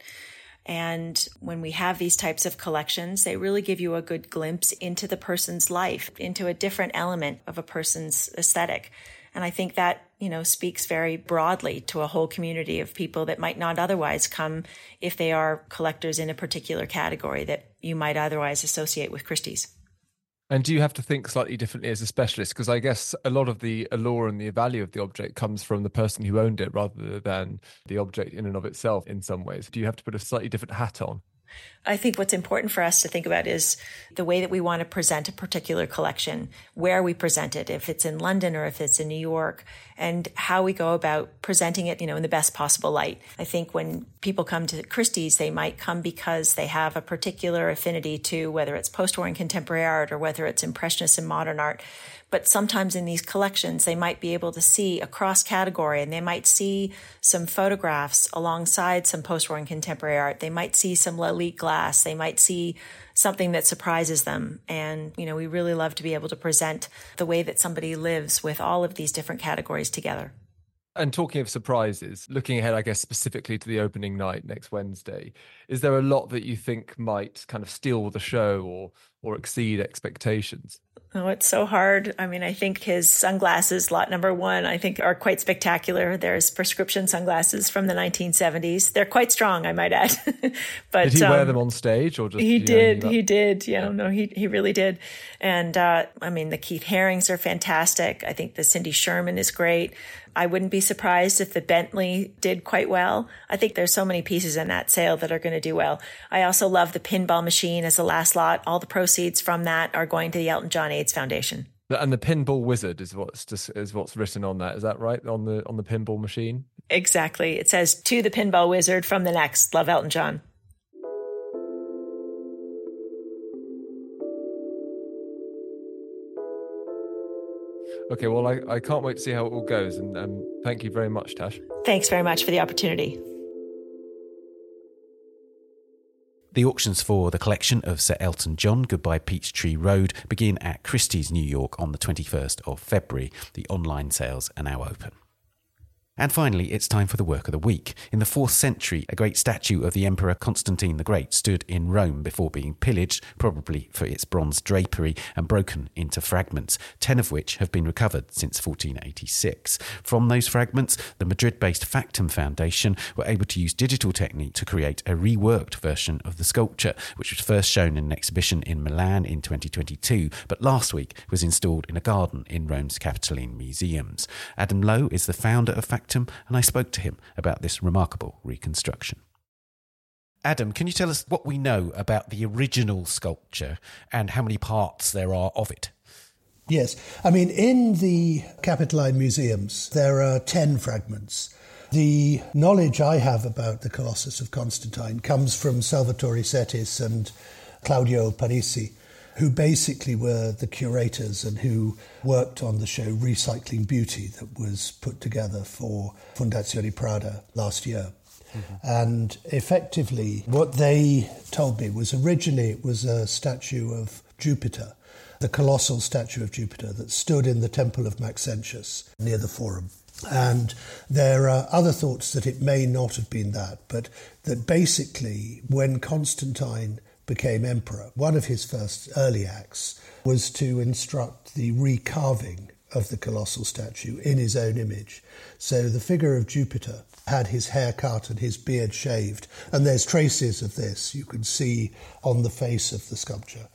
[SPEAKER 5] And when we have these types of collections, they really give you a good glimpse into the person's life, into a different element of a person's aesthetic. And I think that, speaks very broadly to a whole community of people that might not otherwise come if they are collectors in a particular category that you might otherwise associate with Christie's.
[SPEAKER 4] And do you have to think slightly differently as a specialist? Because I guess a lot of the allure and the value of the object comes from the person who owned it rather than the object in and of itself in some ways. Do you have to put a slightly different hat on?
[SPEAKER 5] I think what's important for us to think about is the way that we want to present a particular collection, where we present it, if it's in London or if it's in New York, and how we go about presenting it, in the best possible light. I think when people come to Christie's, they might come because they have a particular affinity to whether it's post-war and contemporary art or whether it's impressionist and modern art. But sometimes in these collections, they might be able to see a cross category and they might see some photographs alongside some post-war and contemporary art. They might see some Lalique glass. They might see something that surprises them. And, we really love to be able to present the way that somebody lives with all of these different categories together.
[SPEAKER 4] And talking of surprises, looking ahead, I guess, specifically to the opening night next Wednesday, is there a lot that you think might kind of steal the show or exceed expectations?
[SPEAKER 5] Oh, it's so hard. I mean, I think his sunglasses, lot number 1, I think are quite spectacular. There's prescription sunglasses from the 1970s. They're quite strong, I might add. But
[SPEAKER 4] did he wear them on stage or just?
[SPEAKER 5] He did. Yeah, no, he really did. And the Keith Harings are fantastic. I think the Cindy Sherman is great. I wouldn't be surprised if the Bentley did quite well. I think there's so many pieces in that sale that are going to do well. I also love the pinball machine as the last lot. All the proceeds from that are going to the Elton John AIDS Foundation.
[SPEAKER 4] And the pinball wizard is what's written on that. Is that right? On the pinball machine?
[SPEAKER 5] Exactly. It says, "To the pinball wizard from the next. Love, Elton John."
[SPEAKER 4] Okay, well, I can't wait to see how it all goes. And thank you very much, Tash.
[SPEAKER 5] Thanks very much for the opportunity.
[SPEAKER 1] The auctions for the collection of Sir Elton John, Goodbye Peachtree Road, begin at Christie's, New York on the 21st of February. The online sales are now open. And finally, it's time for the work of the week. In the 4th century, a great statue of the Emperor Constantine the Great stood in Rome before being pillaged, probably for its bronze drapery, and broken into fragments, 10 of which have been recovered since 1486. From those fragments, the Madrid-based Factum Foundation were able to use digital technique to create a reworked version of the sculpture, which was first shown in an exhibition in Milan in 2022, but last week was installed in a garden in Rome's Capitoline Museums. Adam Lowe is the founder of Factum, and I spoke to him about this remarkable reconstruction. Adam, can you tell us what we know about the original sculpture and how many parts there are of it?
[SPEAKER 6] Yes. I mean, in the Capitoline Museums, there are 10 fragments. The knowledge I have about the Colossus of Constantine comes from Salvatore Settis and Claudio Parisi, who basically were the curators and who worked on the show Recycling Beauty that was put together for Fondazione Prada last year. Mm-hmm. And effectively, what they told me was originally it was a statue of Jupiter, the colossal statue of Jupiter that stood in the Temple of Maxentius near the Forum. And there are other thoughts that it may not have been that, but that basically when Constantine became emperor, one of his first early acts was to instruct the recarving of the colossal statue in his own image. So the figure of Jupiter had his hair cut and his beard shaved, and there's traces of this you can see on the face of the sculpture.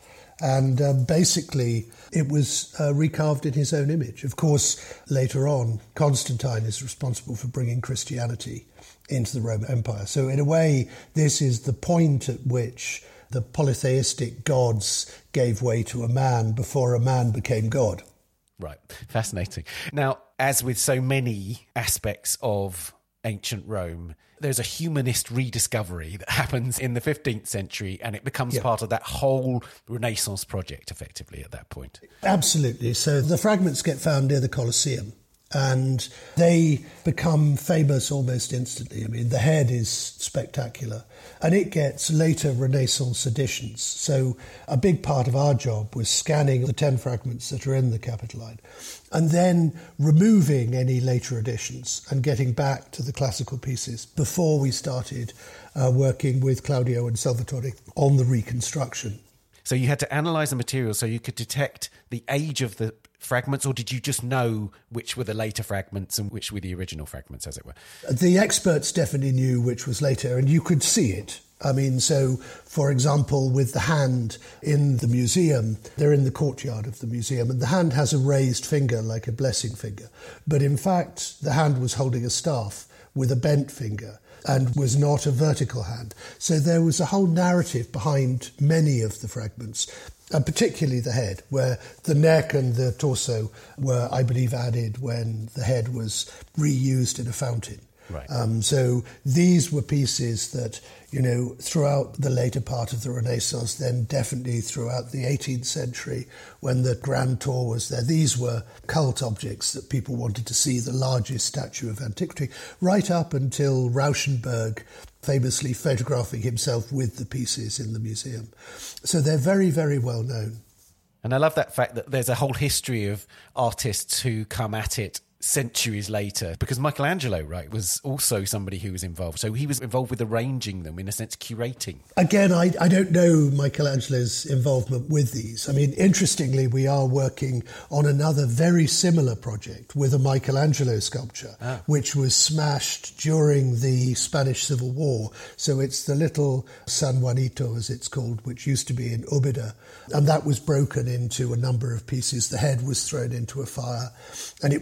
[SPEAKER 6] And basically, it was recarved in his own image. Of course, later on, Constantine is responsible for bringing Christianity into the Roman Empire. So in a way, this is the point at which the polytheistic gods gave way to a man before a man became God.
[SPEAKER 1] Right. Fascinating. Now, as with so many aspects of ancient Rome, there's a humanist rediscovery that happens in the 15th century, and it becomes part of that whole Renaissance project, effectively, at that point.
[SPEAKER 6] Absolutely. So the fragments get found near the Colosseum, and they become famous almost instantly. I mean, the head is spectacular, and it gets later Renaissance editions. So a big part of our job was scanning the 10 fragments that are in the Capitoline, and then removing any later editions and getting back to the classical pieces before we started working with Claudio and Salvatore on the reconstruction.
[SPEAKER 1] So you had to analyse the material so you could detect the age of the fragments, or did you just know which were the later fragments and which were the original fragments, as it were?
[SPEAKER 6] The experts definitely knew which was later, and you could see it. I mean, so, for example, with the hand in the museum, they're in the courtyard of the museum, and the hand has a raised finger, like a blessing finger. But in fact, the hand was holding a staff with a bent finger and was not a vertical hand. So there was a whole narrative behind many of the fragments, and particularly the head, where the neck and the torso were, I believe, added when the head was reused in a fountain.
[SPEAKER 1] Right.
[SPEAKER 6] So these were pieces that, you know, throughout the later part of the Renaissance, then definitely throughout the 18th century, when the Grand Tour was there, these were cult objects that people wanted to see, the largest statue of antiquity, right up until Rauschenberg famously photographing himself with the pieces in the museum. So they're very, very well known.
[SPEAKER 1] And I love that fact that there's a whole history of artists who come at it centuries later, because Michelangelo, right, was also somebody who was involved. So he was involved with arranging them, in a sense, curating.
[SPEAKER 6] Again, I don't know Michelangelo's involvement with these. I mean, interestingly, we are working on another very similar project with a Michelangelo sculpture, which was smashed during the Spanish Civil War. So it's the little San Juanito, as it's called, which used to be in Ubeda. And that was broken into a number of pieces. The head was thrown into a fire, and it was then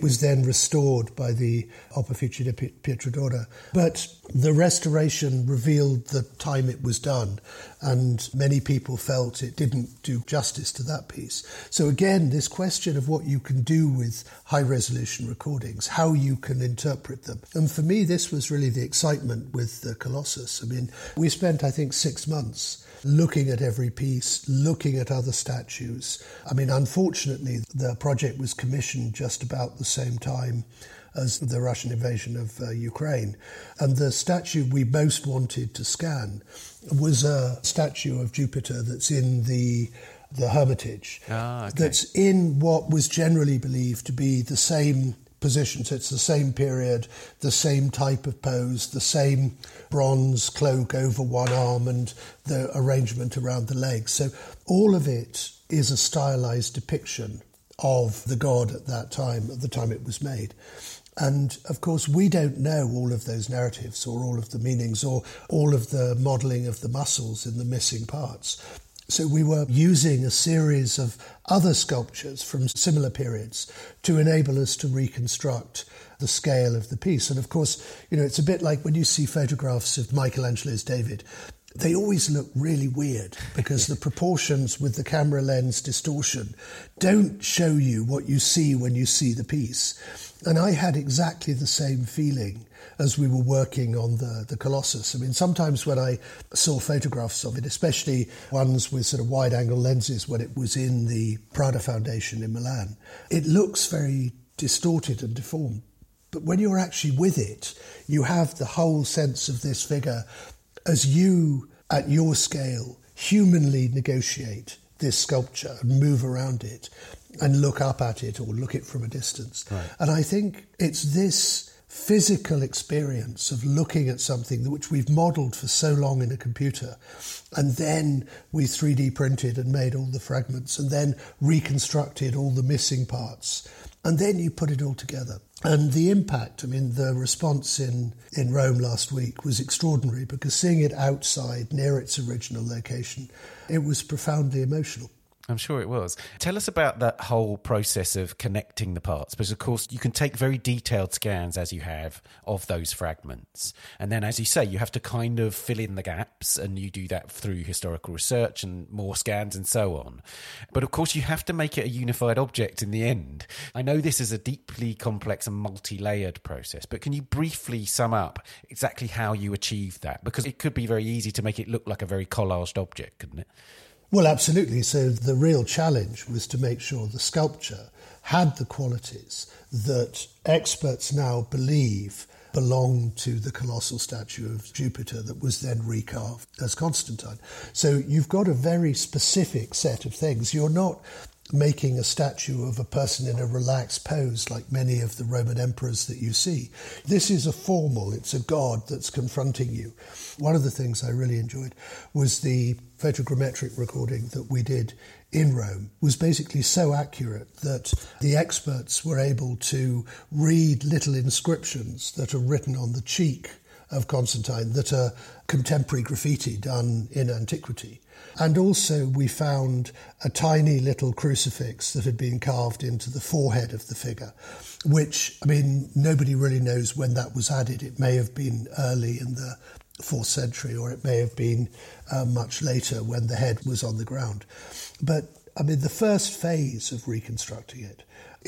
[SPEAKER 6] restored by the Opera di Pietradora. But the restoration revealed the time it was done, and many people felt it didn't do justice to that piece. So again, this question of what you can do with high-resolution recordings, how you can interpret them. And for me, this was really the excitement with the Colossus. I mean, we spent, I think, 6 months looking at every piece, looking at other statues. I mean, unfortunately, the project was commissioned just about the same time as the Russian invasion of Ukraine. And the statue we most wanted to scan was a statue of Jupiter that's in the Hermitage, that's in what was generally believed to be the same position. So it's the same period, the same type of pose, the same bronze cloak over one arm and the arrangement around the legs. So all of it is a stylized depiction of the god at that time, at the time it was made. And of course, we don't know all of those narratives or all of the meanings or all of the modelling of the muscles in the missing parts. So we were using a series of other sculptures from similar periods to enable us to reconstruct the scale of the piece. And of course, it's a bit like when you see photographs of Michelangelo's David. They always look really weird because the proportions with the camera lens distortion don't show you what you see when you see the piece. And I had exactly the same feeling as we were working on the Colossus. I mean, sometimes when I saw photographs of it, especially ones with sort of wide-angle lenses when it was in the Prada Foundation in Milan, it looks very distorted and deformed. But when you're actually with it, you have the whole sense of this figure as you, at your scale, humanly negotiate this sculpture and move around it and look up at it or look it from a distance. Right. And I think it's this physical experience of looking at something which we've modelled for so long in a computer, and then we 3D printed and made all the fragments and then reconstructed all the missing parts, and then you put it all together. And the impact, I mean, the response in Rome last week was extraordinary because seeing it outside, near its original location, it was profoundly emotional.
[SPEAKER 1] I'm sure it was. Tell us about that whole process of connecting the parts, because of course you can take very detailed scans as you have of those fragments. And then, as you say, you have to kind of fill in the gaps, and you do that through historical research and more scans and so on. But of course you have to make it a unified object in the end. I know this is a deeply complex and multi-layered process, but can you briefly sum up exactly how you achieved that? Because it could be very easy to make it look like a very collaged object, couldn't it?
[SPEAKER 6] Well, absolutely. So the real challenge was to make sure the sculpture had the qualities that experts now believe belong to the colossal statue of Jupiter that was then recarved as Constantine. So you've got a very specific set of things. You're not making a statue of a person in a relaxed pose like many of the Roman emperors that you see. This is a formal, it's a god that's confronting you. One of the things I really enjoyed was the photogrammetric recording that we did in Rome was basically so accurate that the experts were able to read little inscriptions that are written on the cheek of Constantine that are contemporary graffiti done in antiquity. And also we found a tiny little crucifix that had been carved into the forehead of the figure, which, I mean, nobody really knows when that was added. It may have been early in the 4th century, or it may have been much later when the head was on the ground. But, I mean, the first phase of reconstructing it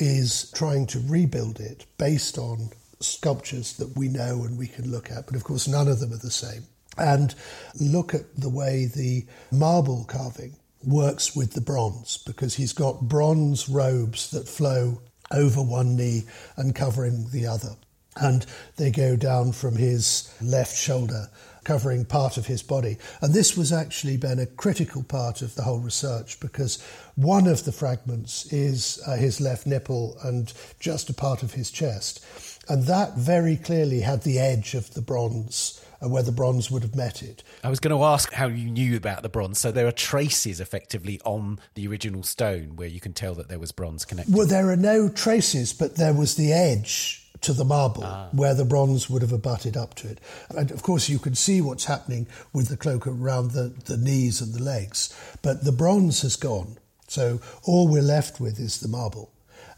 [SPEAKER 6] is trying to rebuild it based on sculptures that we know and we can look at, but of course none of them are the same. And look at the way the marble carving works with the bronze, because he's got bronze robes that flow over one knee and covering the other. And they go down from his left shoulder, covering part of his body. And this was actually been a critical part of the whole research, because one of the fragments is his left nipple and just a part of his chest. And that very clearly had the edge of the bronze, where the bronze would have met it.
[SPEAKER 1] I was going to ask how you knew about the bronze. So there are traces effectively on the original stone where you can tell that there was bronze connected.
[SPEAKER 6] Well, there are no traces, but there was the edge to the marble where the bronze would have abutted up to it. And of course you can see what's happening with the cloak around the knees and the legs, but the bronze has gone. So all we're left with is the marble.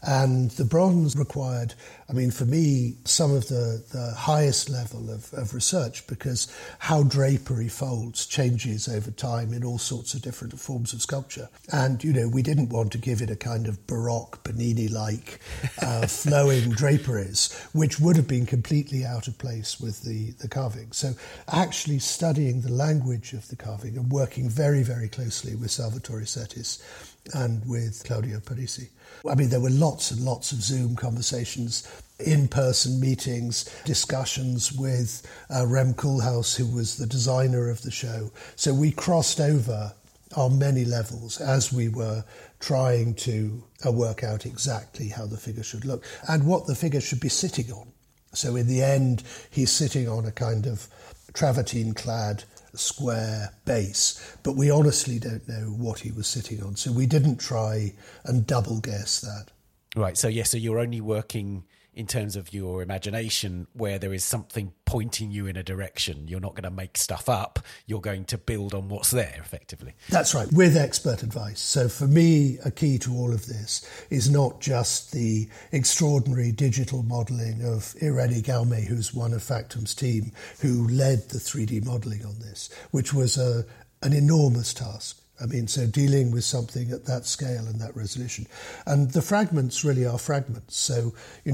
[SPEAKER 6] And the bronze required, I mean, for me, some of the highest level of research, because how drapery folds changes over time in all sorts of different forms of sculpture. And, we didn't want to give it a kind of Baroque, Bernini-like flowing draperies, which would have been completely out of place with the carving. So actually studying the language of the carving and working very, very closely with Salvatore Settis and with Claudio Parisi. I mean, there were lots and lots of Zoom conversations, in-person meetings, discussions with Rem Koolhaas, who was the designer of the show. So we crossed over on many levels as we were trying to work out exactly how the figure should look and what the figure should be sitting on. So in the end, he's sitting on a kind of travertine-clad square base, but we honestly don't know what he was sitting on. So we didn't try and double guess that.
[SPEAKER 3] Right. So, so you're only working in terms of your imagination where there is something pointing you in a direction. You're not going to make stuff up. You're going to build on what's there, effectively.
[SPEAKER 6] That's right, with expert advice. So for me, a key to all of this is not just the extraordinary digital modelling of Irene Gaume, who's one of Factum's team, who led the 3D modelling on this, which was an enormous task. I mean, so dealing with something at that scale and that resolution. And the fragments really are fragments. So,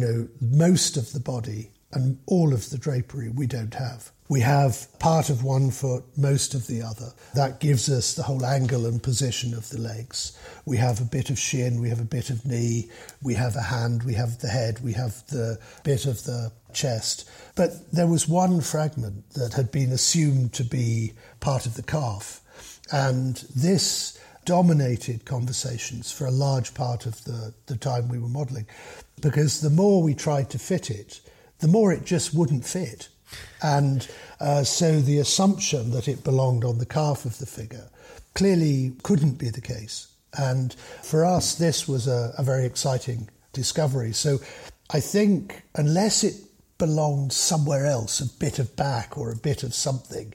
[SPEAKER 6] most of the body and all of the drapery we don't have. We have part of one foot, most of the other. That gives us the whole angle and position of the legs. We have a bit of shin, we have a bit of knee, we have a hand, we have the head, we have the bit of the chest. But there was one fragment that had been assumed to be part of the calf. And this dominated conversations for a large part of the time we were modelling, because the more we tried to fit it, the more it just wouldn't fit. And so the assumption that it belonged on the calf of the figure clearly couldn't be the case. And for us, this was a very exciting discovery. So I think unless it belonged somewhere else, a bit of back or a bit of something,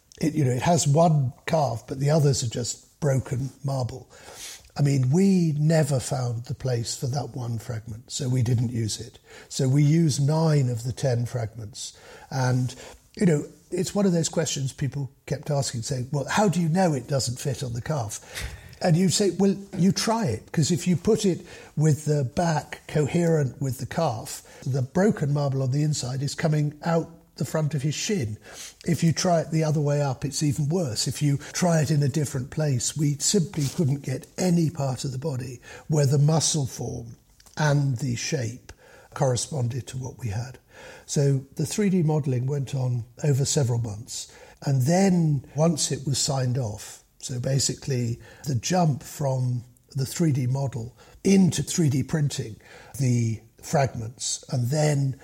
[SPEAKER 6] it has one calf, but the others are just broken marble. I mean, we never found the place for that one fragment, so we didn't use it. So we used 9 of the 10 fragments. And, it's one of those questions people kept asking, saying, well, how do you know it doesn't fit on the calf? And you say, well, you try it, because if you put it with the back coherent with the calf, the broken marble on the inside is coming out the front of his shin. If you try it the other way up, it's even worse. If you try it in a different place, we simply couldn't get any part of the body where the muscle form and the shape corresponded to what we had. So the 3D modelling went on over several months. And then once it was signed off, so basically the jump from the 3D model into 3D printing, the fragments, and then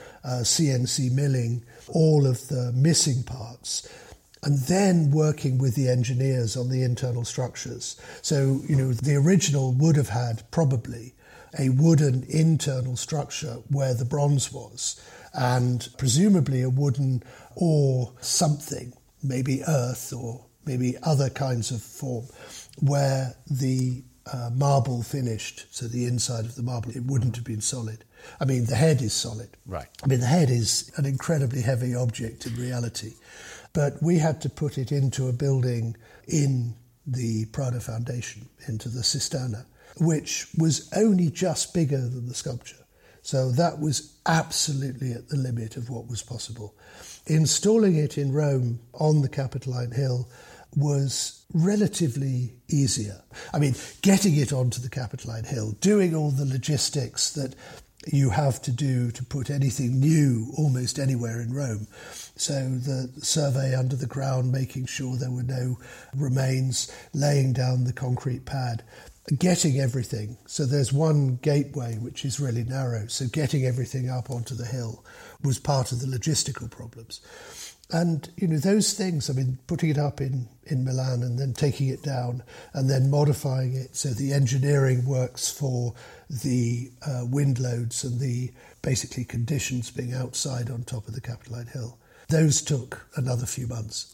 [SPEAKER 6] CNC milling all of the missing parts, and then working with the engineers on the internal structures. So, the original would have had probably a wooden internal structure where the bronze was, and presumably a wooden or something, maybe earth or maybe other kinds of form, where the marble finished, so the inside of the marble, it wouldn't have been solid. I mean, the head is solid.
[SPEAKER 3] Right.
[SPEAKER 6] I mean, the head is an incredibly heavy object in reality. But we had to put it into a building in the Prado Foundation, into the Cisterna, which was only just bigger than the sculpture. So that was absolutely at the limit of what was possible. Installing it in Rome on the Capitoline Hill was relatively easier. I mean, getting it onto the Capitoline Hill, doing all the logistics that you have to do to put anything new almost anywhere in Rome. So the survey under the ground, making sure there were no remains, laying down the concrete pad, getting everything. So there's one gateway which is really narrow, so getting everything up onto the hill was part of the logistical problems. And, those things, I mean, putting it up in Milan and then taking it down and then modifying it so the engineering works for the wind loads and the basically conditions being outside on top of the Capitoline Hill. Those took another few months.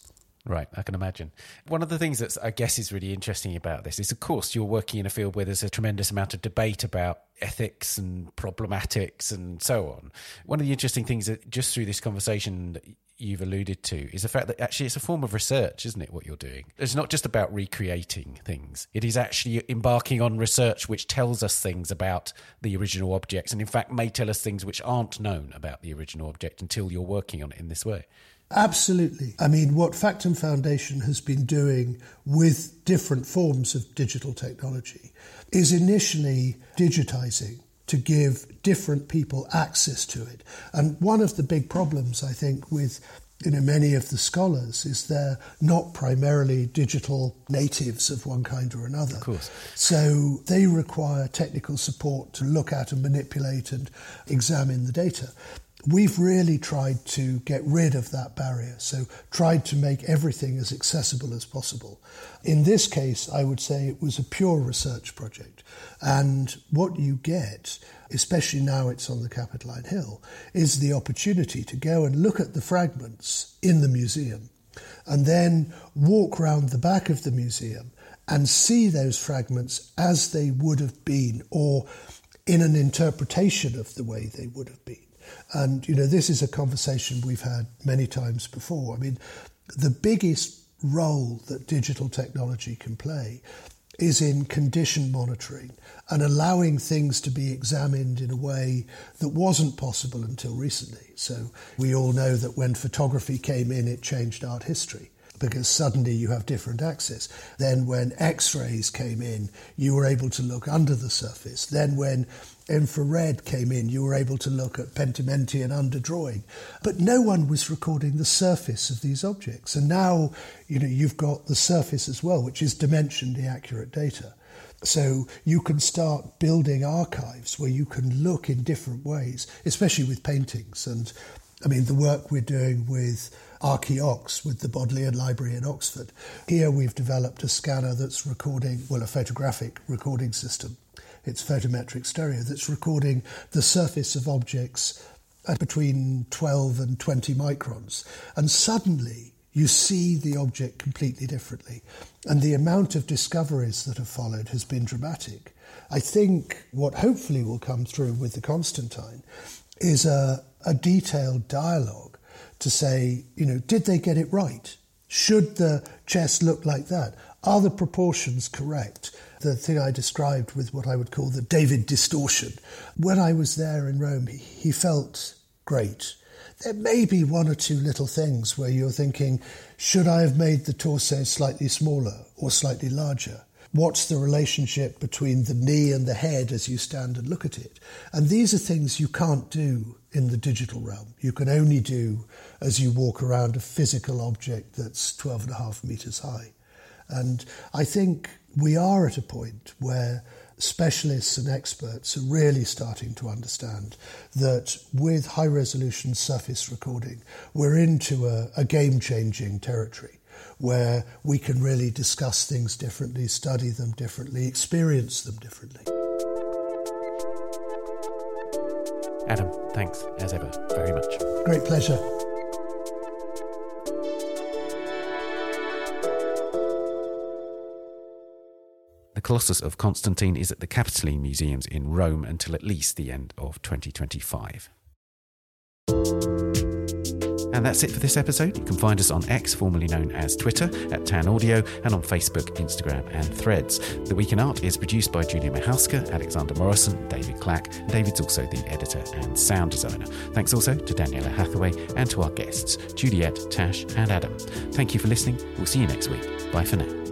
[SPEAKER 1] Right, I can imagine. One of the things that I guess is really interesting about this is, of course, you're working in a field where there's a tremendous amount of debate about ethics and problematics and so on. One of the interesting things that just through this conversation that you've alluded to is the fact that actually it's a form of research, isn't it, what you're doing? It's not just about recreating things. It is actually embarking on research which tells us things about the original objects, and in fact may tell us things which aren't known about the original object until you're working on it in this way.
[SPEAKER 6] Absolutely. I mean, what Factum Foundation has been doing with different forms of digital technology is initially digitizing to give different people access to it. And one of the big problems, I think, with many of the scholars is they're not primarily digital natives of one kind or another.
[SPEAKER 1] Of course.
[SPEAKER 6] So they require technical support to look at and manipulate and examine the data. We've really tried to get rid of that barrier, so tried to make everything as accessible as possible. In this case, I would say it was a pure research project. And what you get, especially now it's on the Capitoline Hill, is the opportunity to go and look at the fragments in the museum and then walk round the back of the museum and see those fragments as they would have been, or in an interpretation of the way they would have been. And, this is a conversation we've had many times before. I mean, the biggest role that digital technology can play is in condition monitoring and allowing things to be examined in a way that wasn't possible until recently. So we all know that when photography came in, it changed art history, because suddenly you have different access. Then when X-rays came in, you were able to look under the surface. Then when infrared came in, you were able to look at pentimentian underdrawing. But no one was recording the surface of these objects. And now, you've got the surface as well, which is dimensionally accurate data. So you can start building archives where you can look in different ways, especially with paintings. And I mean, the work we're doing with Archaeox, with the Bodleian Library in Oxford. Here we've developed a scanner that's recording, a photographic recording system. It's photometric stereo that's recording the surface of objects at between 12 and 20 microns. And suddenly you see the object completely differently. And the amount of discoveries that have followed has been dramatic. I think what hopefully will come through with the Constantine is a detailed dialogue to say, did they get it right? Should the chest look like that? Are the proportions correct? The thing I described with what I would call the David distortion. When I was there in Rome, he felt great. There may be one or two little things where you're thinking, should I have made the torso slightly smaller or slightly larger? What's the relationship between the knee and the head as you stand and look at it? And these are things you can't do in the digital realm. You can only do as you walk around a physical object that's 12.5 meters high. And I think we are at a point where specialists and experts are really starting to understand that with high-resolution surface recording, we're into a game-changing territory where we can really discuss things differently, study them differently, experience them differently.
[SPEAKER 1] Adam, thanks, as ever, very much.
[SPEAKER 6] Great pleasure.
[SPEAKER 1] The Colossus of Constantine is at the Capitoline Museums in Rome until at least the end of 2025. And that's it for this episode. You can find us on X, formerly known as Twitter, at Tan Audio, and on Facebook, Instagram and Threads. The Week in Art is produced by Julia Michalska, Alexander Morrison, David Clack. David's also the editor and sound designer. Thanks also to Daniela Hathaway and to our guests, Juliet, Tash and Adam. Thank you for listening. We'll see you next week. Bye for now.